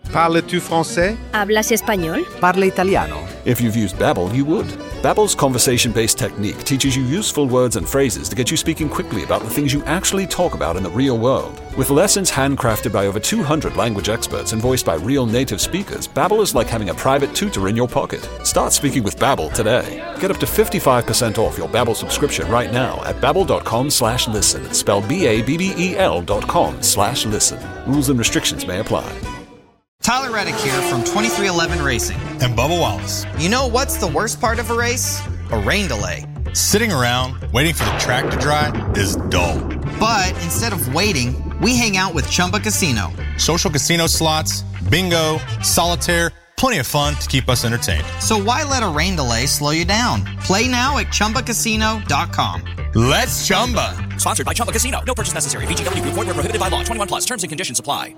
Parles-tu français? ¿Hablas español? Parla italiano. If you've used Babbel, you would. Babbel's conversation-based technique teaches you useful words and phrases to get you speaking quickly about the things you actually talk about in the real world. With lessons handcrafted by over 200 language experts and voiced by real native speakers, Babbel is like having a private tutor in your pocket. Start speaking with Babbel today. Get up to 55% off your Babbel subscription right now at babbel.com/listen. Spelled BABBEL.com/listen. Rules and restrictions may apply. Tyler Reddick here from 23XI Racing. And Bubba Wallace. You know what's the worst part of a race? A rain delay. Sitting around waiting for the track to dry is dull. But instead of waiting, we hang out with Chumba Casino. Social casino slots, bingo, solitaire, plenty of fun to keep us entertained. So why let a rain delay slow you down? Play now at ChumbaCasino.com. Let's Chumba. Sponsored by Chumba Casino. No purchase necessary. VGW Group. Void where prohibited by law. 21+. Terms and conditions apply.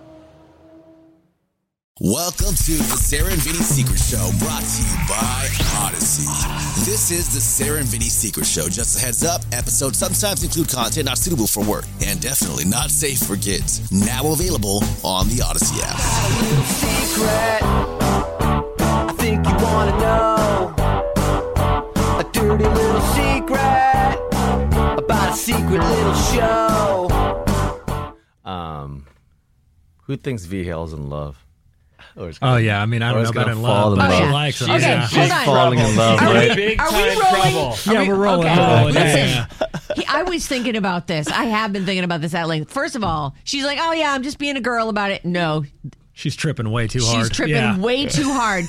Welcome to the Sarah and Vinny Secret Show, brought to you by Odyssey. This is the Sarah and Vinny Secret Show. Just a heads up, episodes sometimes include content not suitable for work and definitely not safe for kids. Now available on the Odyssey app. Got a little secret I think you want to know. A dirty little secret about a secret little show. Who thinks V Hale's in love? Oh, yeah. I mean, I don't know about in love. But she likes her. Okay, she's falling in love, right? Big time trouble. Yeah, we're rolling. Listen, I was thinking about this. I have been thinking about this at length. First of all, she's like, oh, yeah, I'm just being a girl about it. No. She's tripping way too hard. She's tripping way too hard.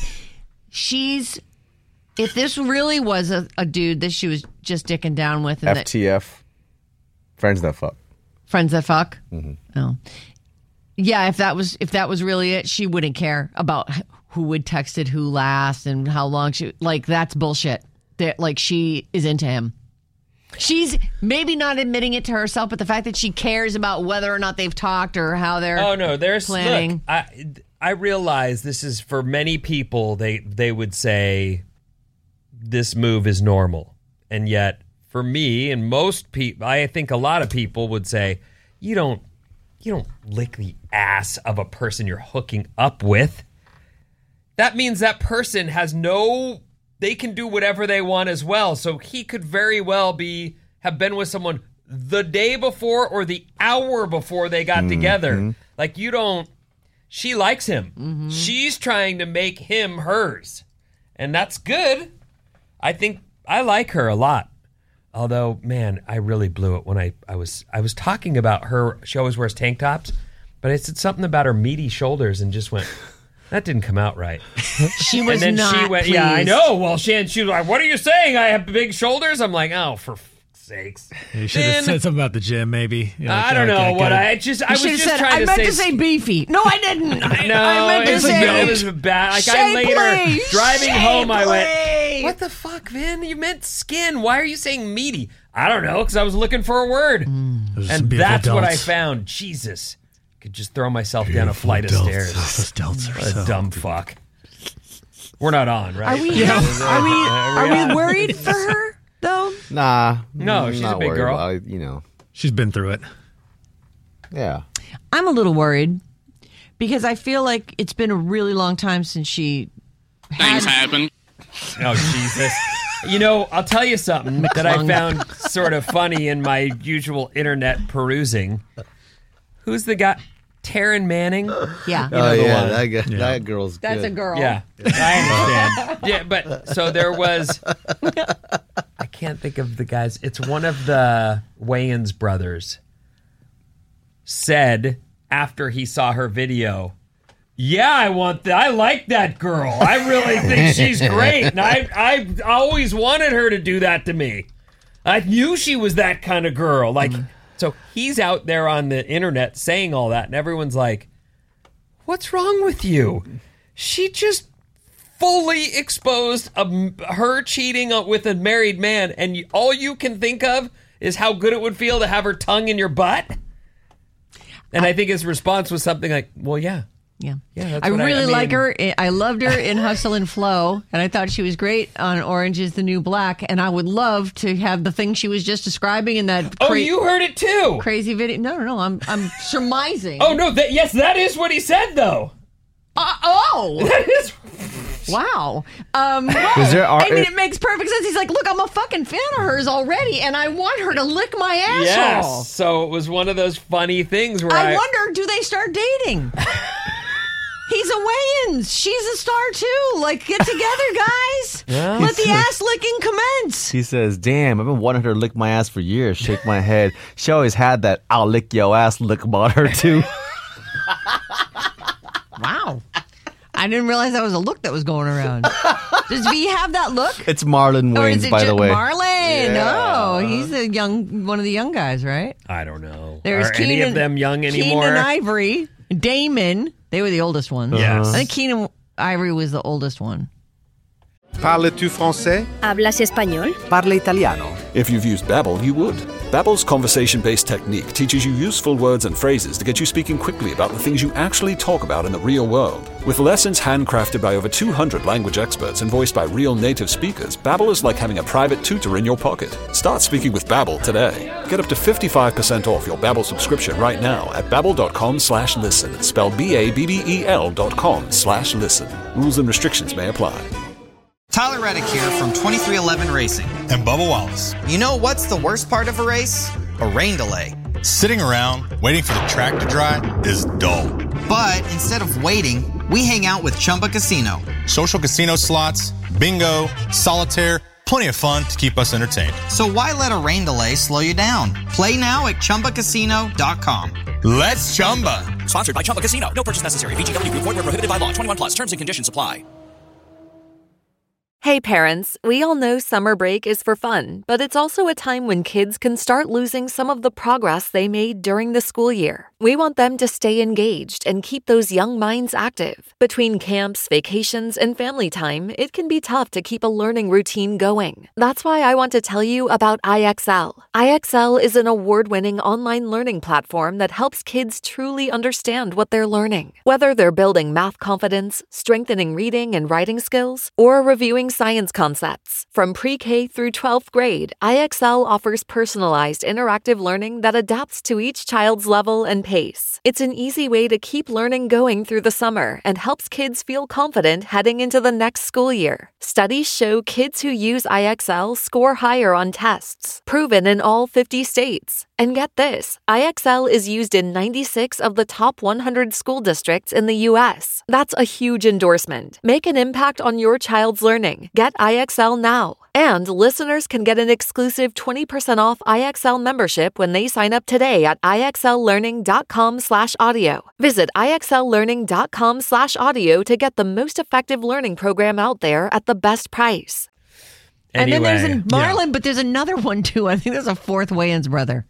If this really was a dude that she was just dicking down with. And FTF. Friends that fuck. Friends that fuck? Mm-hmm. Oh. Yeah, if that was really it, she wouldn't care about who would texted who last and how long she, like, that's bullshit. Like, she is into him. She's maybe not admitting it to herself, but the fact that she cares about whether or not they've talked or how they're planning. Look, I realize this is, for many people, they would say this move is normal. And yet, for me and most people, I think a lot of people would say, you don't lick the ass of a person you're hooking up with. That means that person has they can do whatever they want as well. So he could very well have been with someone the day before or the hour before they got together. Like, she likes him. Mm-hmm. She's trying to make him hers. And that's good. I think I like her a lot. Although, man, I really blew it when I was talking about her. She always wears tank tops, but I said something about her meaty shoulders and just went, that didn't come out right. She was and then not she went, pleased. Yeah, I know. Well, she was like, what are you saying? I have big shoulders? I'm like, oh, for sakes. You should have said something about the gym, maybe. I don't know what I was just trying to say. I meant to say beefy. No, I didn't. I meant to say it was bad. Like, I later driving home, I went, What the fuck, Vin? You meant skin. Why are you saying meaty? I don't know, because I was looking for a word. And that's what I found. Jesus. Could just throw myself down a flight of stairs. Those delts are What a dumb fuck. We're not on, right? Are we worried for her, though? Nah. No, she's a big girl. She's been through it. Yeah. I'm a little worried because I feel like it's been a really long time since she Things happen. Oh, Jesus. I'll tell you something that I found sort of funny in my usual internet perusing. Who's the guy? Taryn Manning? Yeah. That girl's good. That's a girl. Yeah, I understand. Yeah, but so there was, I can't think of the guys. It's one of the Wayans brothers said after he saw her video, yeah, I like that girl. I really think she's great. And I always wanted her to do that to me. I knew she was that kind of girl. Like, so he's out there on the internet saying all that, and everyone's like, what's wrong with you? She just fully exposed her cheating with a married man, and all you can think of is how good it would feel to have her tongue in your butt? And I think his response was something like, well, yeah. Yeah, that's I what really I mean, like her. I loved her in Hustle and Flow, and I thought she was great on Orange is the New Black. And I would love to have the thing she was just describing in that. Oh, you heard it too. Crazy video. No. I'm surmising. Oh no. Yes, that is what he said though. Wow. Wow. It makes perfect sense. He's like, look, I'm a fucking fan of hers already, and I want her to lick my asshole. Yes. So it was one of those funny things where I wonder, do they start dating? He's a Wayans. She's a star too. Like, get together, guys. Yeah. Let the ass licking commence. He says, damn, I've been wanting her to lick my ass for years. Shake my head. She always had that I'll lick your ass look about her too. Wow. I didn't realize that was a look that was going around. Does V have that look? It's Marlon Or is Wayans, it by the way. Marlon. Yeah. Oh, he's one of the young guys, right? I don't know. There's Are any of them young anymore? Keenan Ivory, Damon. They were the oldest ones. Yes. I think Keenan Ivory was the oldest one. Parles-tu français? ¿Hablas español? Parla italiano. If you've used Babbel, you would. Babbel's conversation-based technique teaches you useful words and phrases to get you speaking quickly about the things you actually talk about in the real world. With lessons handcrafted by over 200 language experts and voiced by real native speakers, Babbel is like having a private tutor in your pocket. Start speaking with Babbel today. Get up to 55% off your Babbel subscription right now at babbel.com/listen. Spelled BABBEL.com/listen. Rules and restrictions may apply. Tyler Reddick here from 2311 Racing. And Bubba Wallace. You know what's the worst part of a race? A rain delay. Sitting around waiting for the track to dry is dull. But instead of waiting, we hang out with Chumba Casino. Social casino slots, bingo, solitaire, plenty of fun to keep us entertained. So why let a rain delay slow you down? Play now at ChumbaCasino.com. Let's Chumba. Sponsored by Chumba Casino. No purchase necessary. VGW Group. Void where prohibited by law. 21 plus. Terms and conditions apply. Hey parents, we all know summer break is for fun, but it's also a time when kids can start losing some of the progress they made during the school year. We want them to stay engaged and keep those young minds active. Between camps, vacations, and family time, it can be tough to keep a learning routine going. That's why I want to tell you about IXL. IXL is an award-winning online learning platform that helps kids truly understand what they're learning. Whether they're building math confidence, strengthening reading and writing skills, or reviewing science concepts. From pre-K through 12th grade, IXL offers personalized interactive learning that adapts to each child's level and pace. It's an easy way to keep learning going through the summer and helps kids feel confident heading into the next school year. Studies show kids who use IXL score higher on tests, proven in all 50 states. And get this, IXL is used in 96 of the top 100 school districts in the U.S. That's a huge endorsement. Make an impact on your child's learning. Get IXL now. And listeners can get an exclusive 20% off IXL membership when they sign up today at IXLlearning.com/audio. Visit IXLlearning.com/audio to get the most effective learning program out there at the best price. And then there's Marlon, but there's another one too. I think there's a fourth Wayans brother.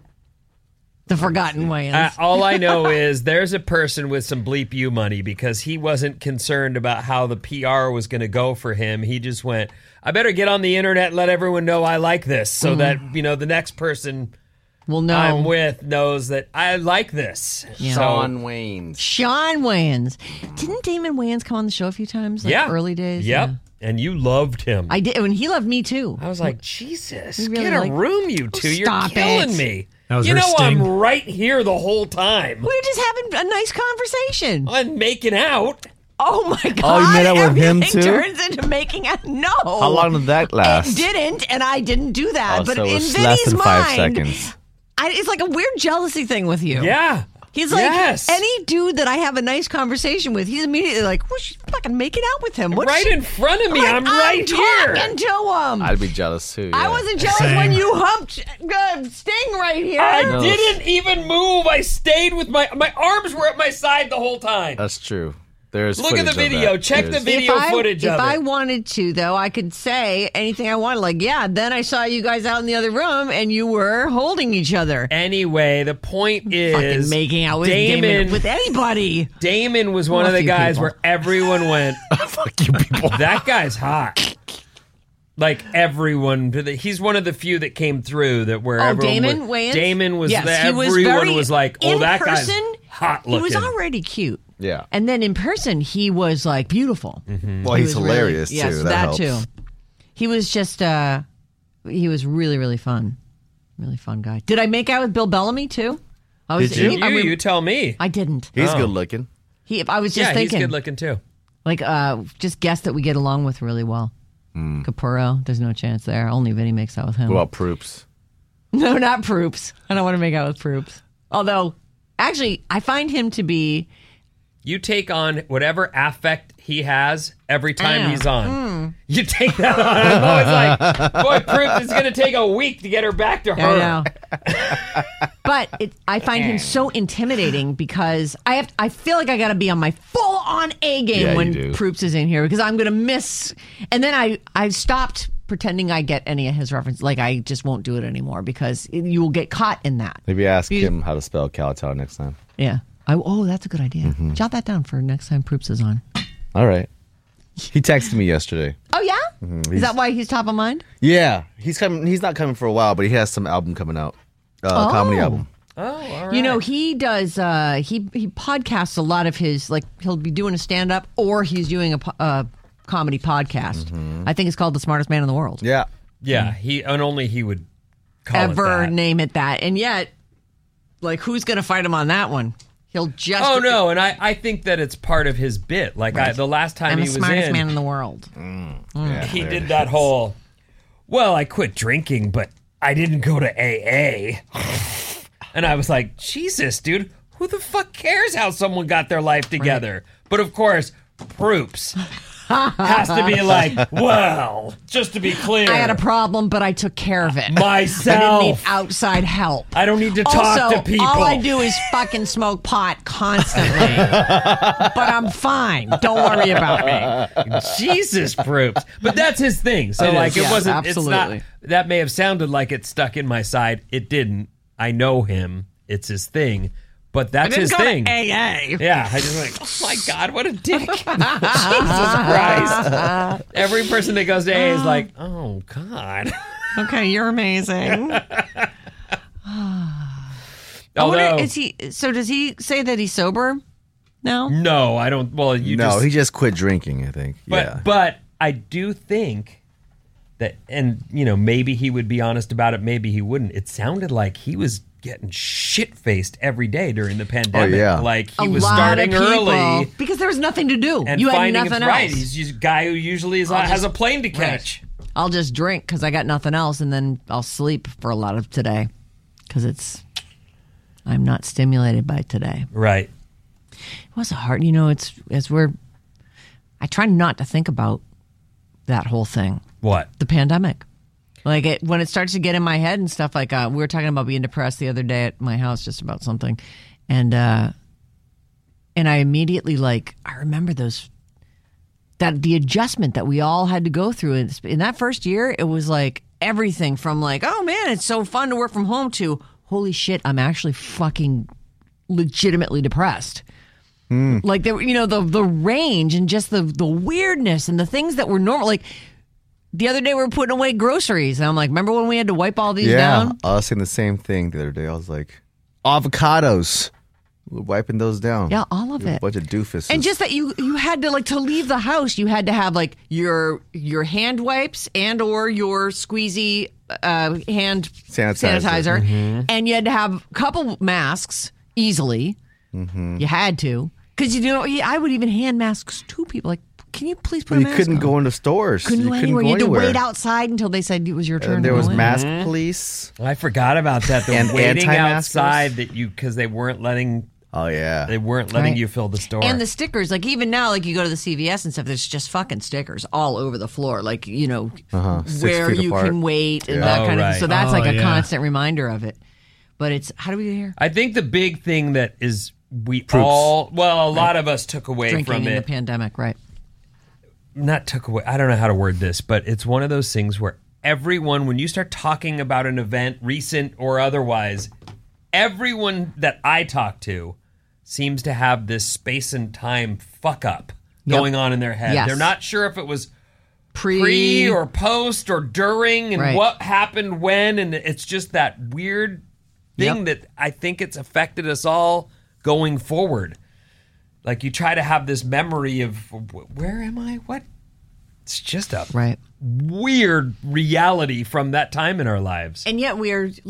The forgotten Wayans. All I know is there's a person with some bleep you money because he wasn't concerned about how the PR was going to go for him. He just went, I better get on the internet and let everyone know I like this so that, the next person I'm with knows that I like this. Yeah. Shawn Wayans. Shawn Wayans. Didn't Damon Wayans come on the show a few times? Early days? Yep. Yeah. And you loved him. I did. And he loved me too. I was like, Jesus, really get a room, you two. You're stop killing it. me. That was you her know sting. I'm right here the whole time. We're just having a nice conversation. I'm making out. Oh my God. Oh, you made out with him Everything too? turns into making out. No. How long did that last? It didn't, and I didn't do that. Oh, but so it in was Vinny's less than 5 mind, seconds. It's like a weird jealousy thing with you. Yeah. He's like, Yes. any dude that I have a nice conversation with, he's immediately like, well, she's fucking making out with him. Right in front of me. I'm right here. talking to him. I'd be jealous too. I yeah. wasn't jealous Same. when you humped Sting right here. I didn't even move. I stayed with my arms were at my side the whole time. That's true. There's Look at the footage of video. that. Check the There's- video footage of If I it. wanted to, though, I could say anything I wanted. Like, yeah, then I saw you guys out in the other room and you were holding each other. Anyway, the point is Fucking making out with Damon with anybody. Damon was one Well, of a the few guys people. where everyone went, Fuck you people. that guy's hot. Like everyone, he's one of the few that came through that where everyone Damon Wayans? Damon was Yes, there. he was Everyone very- was like, oh, in that guy's person, hot He looking. was already cute. Yeah. And then in person, he was like beautiful. Well, He he's was hilarious really, too. Yes, that helps. too. He was just, he was really, really fun. Really fun guy. Did I make out with Bill Bellamy too? Did you? You tell me. I didn't. He's good looking. I was just Yeah, thinking. he's good looking too. Like, just guess that we get along with really well. Capurro, there's no chance there. Only Vinny makes out with him. What about Proops? No, not Proops. I don't want to make out with Proops. Although, actually, I find him to be... You take on whatever affect he has every time he's on. You take that on. I'm always like, boy, Proops, it's going to take a week to get her back to her. I know. But I find him so intimidating because I feel like I got to be on my full-on A game when Proops is in here because I'm going to miss. And then I stopped pretending I get any of his references. Like, I just won't do it anymore because you will get caught in that. Maybe ask him how to spell Cowtown next time. Yeah. That's a good idea. Jot that down for next time Proops is on. All right. He texted me yesterday. Oh, yeah? Is that why he's top of mind? Yeah. He's coming. He's not coming for a while, but he has some album coming out. Comedy album. Oh, all right. You know, he does, he podcasts a lot of his, like, he'll be doing a stand-up or he's doing a comedy podcast. I think it's called The Smartest Man in the World. Yeah. Yeah, only he would call ever it that. name it that. And yet, like, who's going to fight him on that one? He'll just... Oh, no, and I think that it's part of his bit. Like, the last time he was in... I'm the smartest man in the world. Yeah, he did that whole, well, I quit drinking, but I didn't go to AA. And I was like, Jesus, dude, who the fuck cares how someone got their life together? Right. But, of course, Proops has to be like, well, just to be clear. I had a problem, but I took care of it. Myself. I didn't need outside help. I don't need to talk to people. All I do is fucking smoke pot constantly. But I'm fine. Don't worry about me. Jesus, Proops. But that's his thing. So, it wasn't, absolutely. It's not, that may have sounded like it stuck in my side. It didn't. I know him. It's his thing. But that's his thing. AA. Yeah, I just like, oh my God, what a dick. Jesus Christ. Every person that goes to AA is like, oh God. Okay, you're amazing. Although, does he say that he's sober now? No, I don't. Well, he just quit drinking, I think. But I do think that, and maybe he would be honest about it, maybe he wouldn't. It sounded like he was getting shit-faced every day during the pandemic. Oh, yeah. Like, he was starting early. Because there was nothing to do. And you had finding nothing it's else. right. He's just a guy who usually has a plane to catch. Right. I'll just drink because I got nothing else, and then I'll sleep for a lot of today because I'm not stimulated by today. Right. It was hard. I try not to think about that whole thing. What? The pandemic. Like, when it starts to get in my head and stuff, like we were talking about being depressed the other day at my house just about something. And I immediately, I remember the adjustment that we all had to go through. In that first year, it was like everything from like, oh man, it's so fun to work from home to, holy shit, I'm actually fucking legitimately depressed. Like, the range and just the weirdness and the things that were normal. Like, the other day we were putting away groceries, and I'm like, remember when we had to wipe all these down? I was saying the same thing the other day. I was like, avocados. We're wiping those down. Yeah, all of it. A bunch of doofuses. And just that you had to, to leave the house, you had to have, your hand wipes and or your squeezy hand sanitizer. And you had to have a couple masks easily. You had to. Because, I would even hand masks to people, like, can you please put a mask on? You couldn't go into stores. Couldn't go anywhere. You had to wait outside until they said it was your turn. And there was mask police. I forgot about that. The and waiting outside because they weren't letting. Oh yeah, they weren't letting you fill the store. And the stickers, like even now, like you go to the CVS and stuff, there's just fucking stickers all over the floor, like where you can wait and that kind of. So that's a constant reminder of it. But it's how do we get here? I think the big thing that is a lot of us took away drinking from in the pandemic, right? Not took away. I don't know how to word this, but it's one of those things where everyone, when you start talking about an event, recent or otherwise, everyone that I talk to seems to have this space and time fuck up going on in their head. Yes. They're not sure if it was pre or post or during and what happened when. And it's just that weird thing that I think it's affected us all going forward. Like, you try to have this memory of, where am I? What? It's just a weird reality from that time in our lives. And yet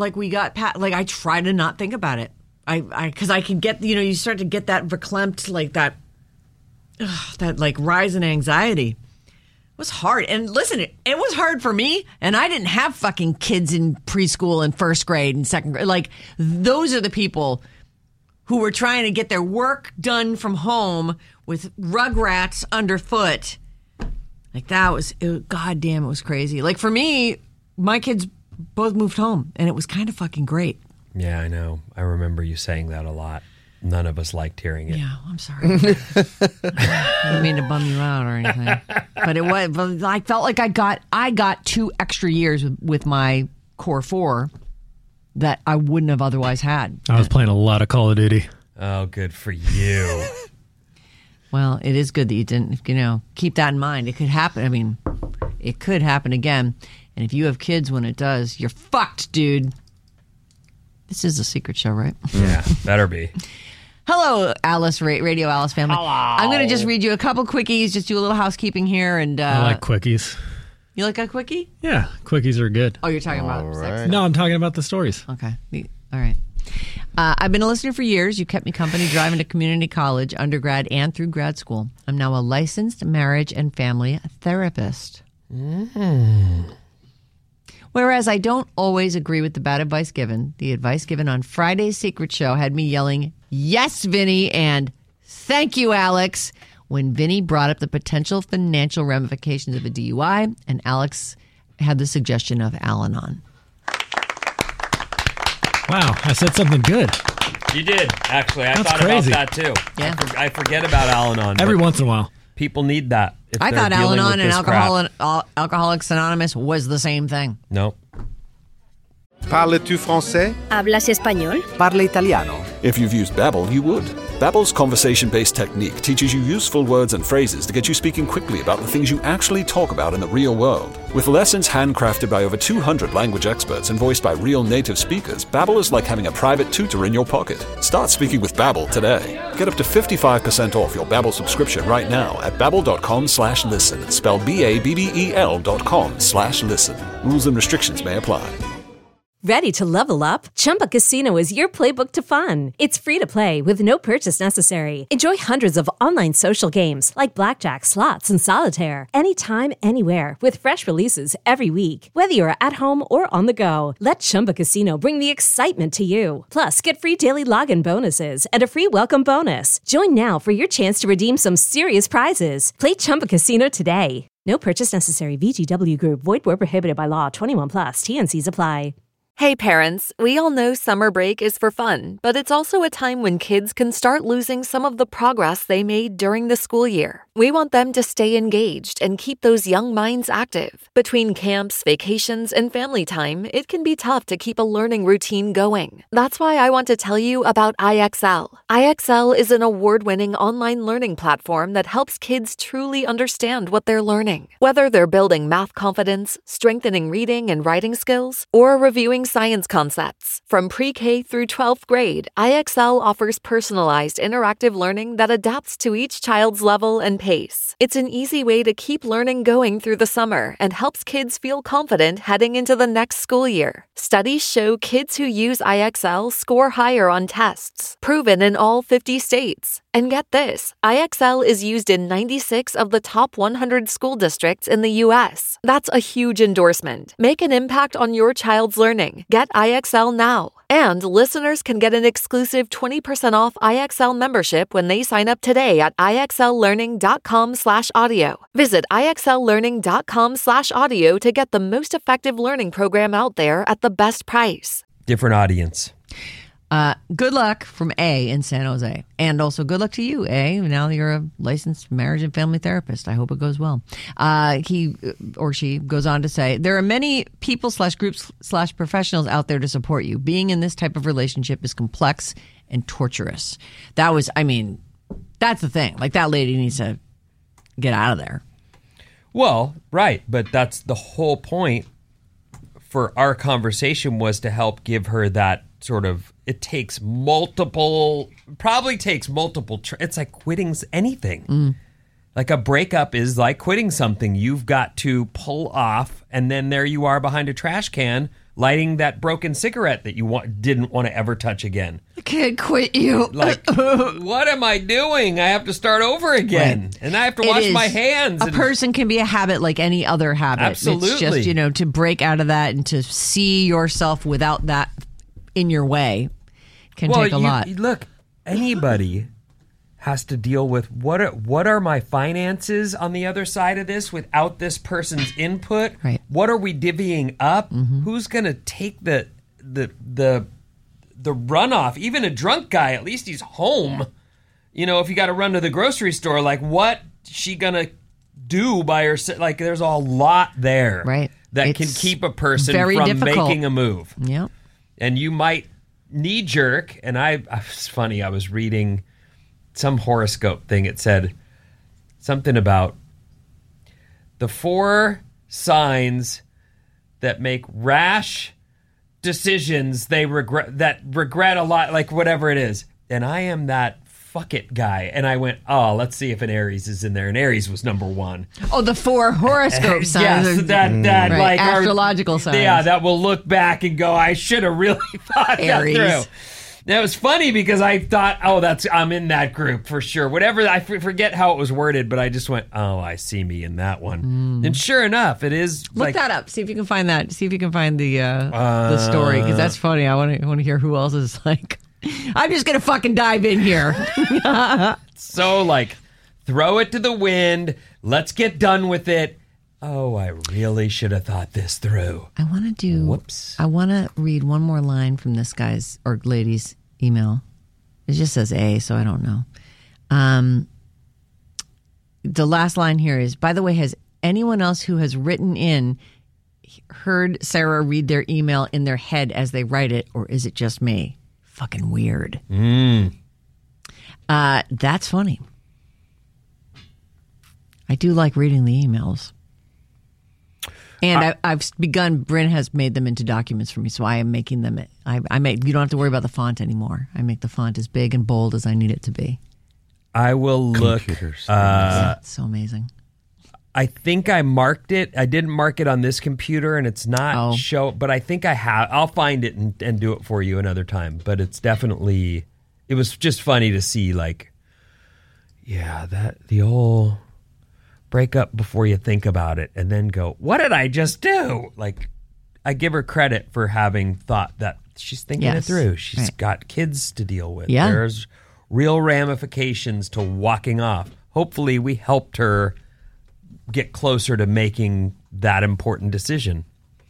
I try to not think about it. Because I can get, you start to get that verklempt, like that that like rise in anxiety was hard. And listen, it was hard for me. And I didn't have fucking kids in preschool and first grade and second grade. Like, those are the people who were trying to get their work done from home with Rugrats underfoot. Like, God damn, it was crazy. Like, for me, my kids both moved home, and it was kind of fucking great. Yeah, I know. I remember you saying that a lot. None of us liked hearing it. Yeah, I'm sorry. I didn't mean to bum you out or anything. But it was. But I felt like I got 2 extra years with my core 4 that I wouldn't have otherwise had. I was playing a lot of Call of Duty. Oh, good for you. Well, it is good that you didn't, keep that in mind. It could happen. I mean, it could happen again. And if you have kids when it does, you're fucked, dude. This is a secret show, right? Yeah, better be. Hello, Alice, Radio Alice family. Hello. I'm going to just read you a couple quickies, just do a little housekeeping here. And I like quickies. You like a quickie? Yeah, quickies are good. Oh, you're talking about sex? No, I'm talking about the stories. Okay. All right. I've been a listener for years. You kept me company driving to community college, undergrad, and through grad school. I'm now a licensed marriage and family therapist. Whereas I don't always agree with the bad advice given, the advice given on Friday's Secret Show had me yelling, "Yes, Vinny," and "Thank you, Alex," when Vinny brought up the potential financial ramifications of a DUI, and Alex had the suggestion of Al-Anon. Wow, I said something good. You did, actually. I That's thought crazy. about that, too. Yeah. I forget about Al-Anon. Every once in a while. People need that. If I they're thought dealing Al-Anon with and this crap. Alcoholics Anonymous was the same thing. No. Parles-tu français? ¿Hablas español? Parla italiano. If you've used Babbel, you would. Babbel's conversation-based technique teaches you useful words and phrases to get you speaking quickly about the things you actually talk about in the real world. With lessons handcrafted by over 200 language experts and voiced by real native speakers, Babbel is like having a private tutor in your pocket. Start speaking with Babbel today. Get up to 55% off your Babbel subscription right now at babbel.com/listen. Spelled BABBEL.com/listen. Rules and restrictions may apply. Ready to level up? Chumba Casino is your playbook to fun. It's free to play with no purchase necessary. Enjoy hundreds of online social games like blackjack, slots, and solitaire. Anytime, anywhere with fresh releases every week. Whether you're at home or on the go, let Chumba Casino bring the excitement to you. Plus, get free daily login bonuses and a free welcome bonus. Join now for your chance to redeem some serious prizes. Play Chumba Casino today. No purchase necessary. VGW Group. Void where prohibited by law. 21 plus. TNCs apply. Hey parents, we all know summer break is for fun, but it's also a time when kids can start losing some of the progress they made during the school year. We want them to stay engaged and keep those young minds active. Between camps, vacations, and family time, it can be tough to keep a learning routine going. That's why I want to tell you about IXL. IXL is an award-winning online learning platform that helps kids truly understand what they're learning. Whether they're building math confidence, strengthening reading and writing skills, or reviewing science concepts. From pre-K through 12th grade, IXL offers personalized interactive learning that adapts to each child's level and pace. It's an easy way to keep learning going through the summer and helps kids feel confident heading into the next school year. Studies show kids who use IXL score higher on tests, proven in all 50 states. And get this, IXL is used in 96 of the top 100 school districts in the U.S. That's a huge endorsement. Make an impact on your child's learning. Get IXL now. And listeners can get an exclusive 20% off IXL membership when they sign up today at IXLlearning.com/audio. Visit IXLlearning.com/audio to get the most effective learning program out there at the best price. Different audience. Good luck from A in San Jose. And also good luck to you, A. Now that you're a licensed marriage and family therapist. I hope it goes well. He or she goes on to say, there are many people /groups /professionals out there to support you. Being in this type of relationship is complex and torturous. That's the thing. Like, that lady needs to get out of there. Well, right. But that's the whole point for our conversation, was to help give her that sort of, it takes multiple, it's like quitting anything. Like a breakup is like quitting something. You've got to pull off, and then there you are behind a trash can lighting that broken cigarette that you didn't want to ever touch again. I can't quit you. Like, what am I doing? I have to start over again. Right. And I have to wash my hands. A person can be a habit like any other habit. Absolutely. It's just, to break out of that and to see yourself without that in your way can take a lot. Look, anybody has to deal with what are my finances on the other side of this without this person's input? Right. What are we divvying up? Mm-hmm. Who's going to take the runoff? Even a drunk guy, at least he's home. If you got to run to the grocery store, like what she going to do by herself? Like there's a lot there that can keep a person from difficult. making a move. Yeah. And you might knee jerk. And it's funny, I was reading some horoscope thing. It said something about the 4 signs that make rash decisions they regret a lot, like whatever it is. And I am that fuck it guy. And I went, let's see if an Aries is in there. And Aries was number 1. Oh, the 4 horoscope signs. Yes, that right. like astrological signs. Yeah, that will look back and go, I should have really thought Aries. that through. That was funny because I thought, I'm in that group for sure. Whatever, I forget how it was worded, but I just went, I see me in that one. And sure enough, it is. Look that up. See if you can find that. See if you can find the story, because that's funny. I want to hear who else is like. I'm just gonna fucking dive in here. So like, throw it to the wind. Let's get done with it. Oh, I really should have thought this through. I want to do. Whoops. I want to read one more line from this guy's or lady's email. It just says A, so I don't know. The last line here is, by the way, has anyone else who has written in heard Sarah read their email in their head as they write it, or is it just me? Fucking weird. That's funny. I do like reading the emails. And I've begun. Bryn has made them into documents for me, so I am making them. I make. You don't have to worry about the font anymore. I make the font as big and bold as I need it to be. I will look. It's so amazing. I think I marked it. I didn't mark it on this computer, and it's not but I think I have. I'll find it and do it for you another time. But it's definitely. It was just funny to see, like, the old. Break up before you think about it and then go, what did I just do? Like, I give her credit for having thought that she's thinking it through. She's got kids to deal with. Yeah. There's real ramifications to walking off. Hopefully we helped her get closer to making that important decision.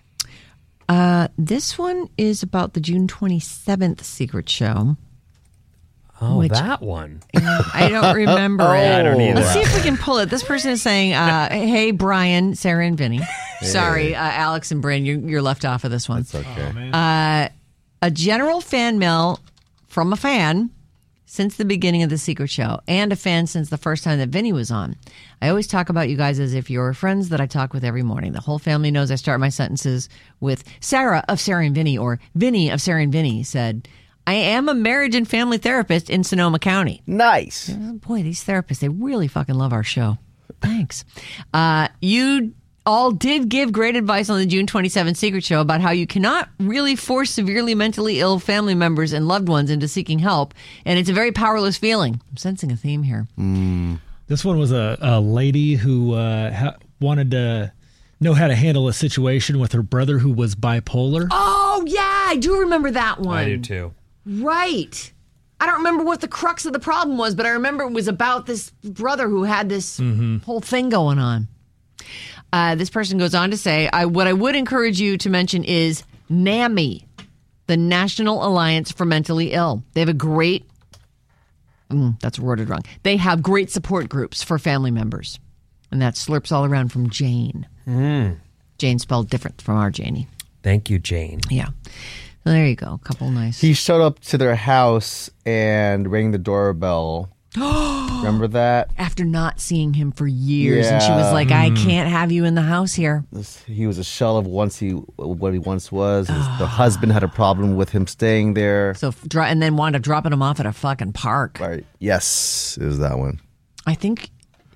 This one is about the June 27th secret show. Oh, that one. I don't remember it. I don't either. Let's see if we can pull it. This person is saying, hey, Brian, Sarah, and Vinny. Sorry, Alex and Bryn, you're left off of this one. It's okay. A general fan mail from a fan since the beginning of the secret show, and a fan since the first time that Vinny was on. I always talk about you guys as if you're friends that I talk with every morning. The whole family knows I start my sentences with Sarah of Sarah and Vinny, or Vinny of Sarah and Vinny said, I am a marriage and family therapist in Sonoma County. Nice. Boy, these therapists, they really fucking love our show. Thanks. You all did give great advice on the June 27th Secret Show about how you cannot really force severely mentally ill family members and loved ones into seeking help, and it's a very powerless feeling. I'm sensing a theme here. This one was a lady who wanted to know how to handle a situation with her brother who was bipolar. Oh, yeah, I do remember that one. I do too. Right. I don't remember what the crux of the problem was, but I remember it was about this brother who had this whole thing going on. This person goes on to say, what I would encourage you to mention is NAMI, the National Alliance for Mentally Ill. They have a great, that's worded wrong. They have great support groups for family members. And that slurps all around from Jane. Jane spelled different from our Janie. Thank you, Jane. Yeah. So there you go. A couple nice. He showed up to their house and rang the doorbell. Remember that? After not seeing him for years, and she was like, I can't have you in the house here. He was a shell of what he once was. The husband had a problem with him staying there. So, and then wound up dropping him off at a fucking park. Right. Yes, it was that one. I think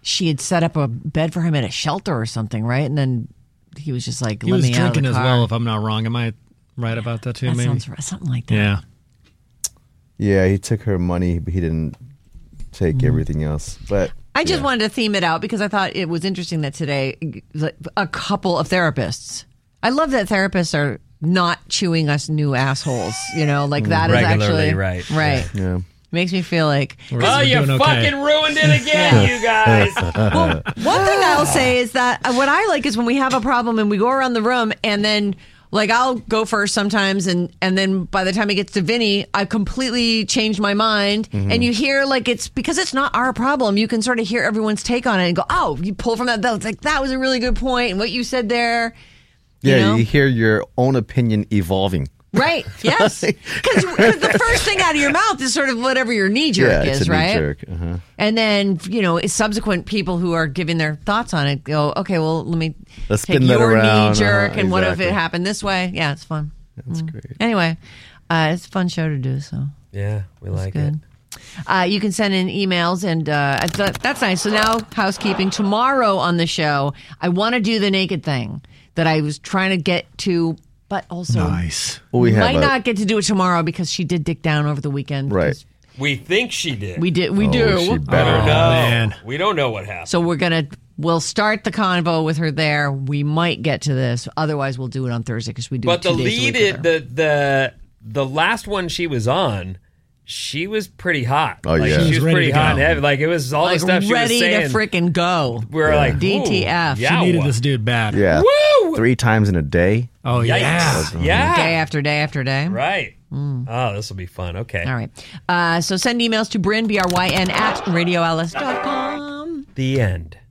she had set up a bed for him at a shelter or something, right? And then he was just like, He let was me out of drinking the as car. well, if I'm not wrong. Am I right about that too? That maybe sounds right. Something like that. Yeah. Yeah, he took her money, but he didn't take everything else. But I just wanted to theme it out because I thought it was interesting that today a couple of therapists. I love that therapists are not chewing us new assholes. You know, like that is Regularly, actually right. Right. Yeah. Makes me feel like. Oh, you fucking ruined it again, you guys. Well, one thing I'll say is that what I like is when we have a problem and we go around the room and then. Like, I'll go first sometimes, and then by the time it gets to Vinny, I've completely changed my mind. Mm-hmm. And you hear, like, it's because it's not our problem. You can sort of hear everyone's take on it and go, oh, you pull from that. That's like, that was a really good point. And what you said there. Yeah, you hear your own opinion evolving. Right. Yes. Because the first thing out of your mouth is sort of whatever your knee jerk it's is, a right? knee-jerk. Uh-huh. And then, subsequent people who are giving their thoughts on it go, okay, well, let's take spin that your around. knee jerk and what if Exactly. it happened this way? Yeah, it's fun. That's great. Anyway, it's a fun show to do, so. Yeah, we like good. You can send in emails, and that's nice. So now, housekeeping. Tomorrow on the show, I want to do the naked thing that I was trying to get to, but also Nice. We have might not get to do it tomorrow because she did dick down over the weekend. Right. because We think she did. We do. She better No, man. we don't know what happened. So we'll start the convo with her there. We might get to this. Otherwise, we'll do it on Thursday because we do. But the 2 days a lead, week with her. the last one she was on, she was pretty hot. Oh, like, yeah. she She was was ready pretty to hot and go. heavy. Like it was all Like, the stuff she was ready saying. to freaking go. We were like, DTF. Yeah, She needed this dude bad. Yeah. Woo! 3 times in a day. Oh, yeah. Yikes. Yeah. Day after day after day. Right. Oh, this will be fun. Okay. All right. So send emails to Bryn, BRYN, at radioalice.com. The end.